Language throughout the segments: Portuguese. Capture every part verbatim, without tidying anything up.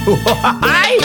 Ai!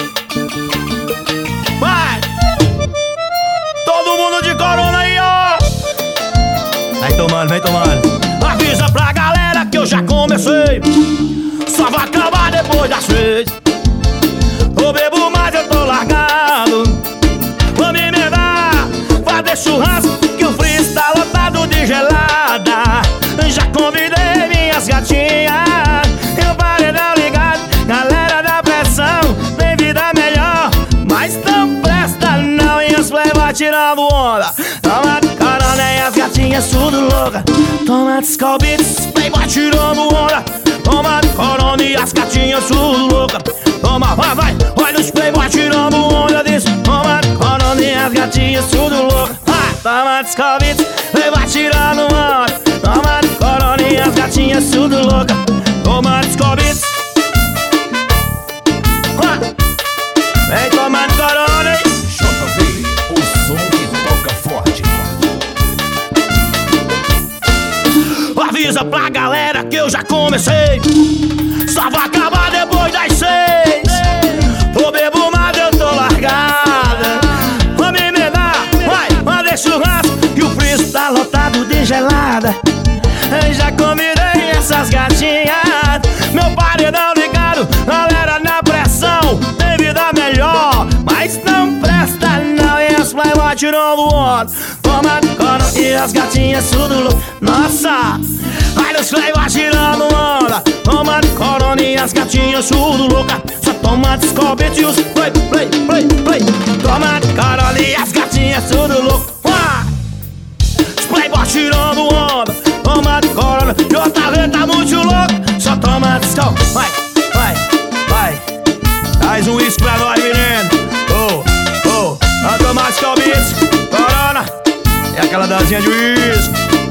Vai! Todo mundo de corona aí, ó! Vai tomando, vem tomando. Avisa pra galera que eu já comecei. Só vai acabar depois das seis. Eu bebo, mas eu tô largado. Vou me emendar, fazer churrasco, que o frio está lotado de gelada. Já convidei minhas gatinhas e o paredão ligado. Galera da pressão, tem vida melhor, mas não presta não. E os playboy tirando onda. Toma corona e as gatinhas tudo louca. Toma descalbites, playboy tirando onda. Toma corona e as gatinhas tudo louca. Toma, vai, vai, olha os playboy tirando onda disso. Toma corona e as gatinhas tudo louca. Vai, toma descalbites, playboy tirando onda. Toma corona e as gatinhas tudo louca. Toma descalbites. Vem tomando corona, hein? J V, o som que toca forte. Avisa pra galera que eu já comecei. Só vai acabar depois das seis. Eu bebo, mas eu tô largada. Vou me emendar, vai, fazer churrasco, que o frio está lotado de gelada. Eu já convidei essas gatinhas. Meu paredão ligado, galera na pressão. Tem vida melhor, mas não presta não. E as playboy tirando onda. Toma corona e as gatinhas tudo louco. Nossa, olha os playboy tirando onda. Toma corona e as gatinhas tudo louca. Só toma descoberta e os play, play, play, play. Toma corona e as gatinhas tudo louco. Os playboy tirando onda. Toma corona e o Otávio tá muito louco. Só toma descal, vai, vai, vai. Traz um uísque pra nós, menino. Oh, oh, vai tomar descal, bitch. Corona e aquela dancinha de uísque.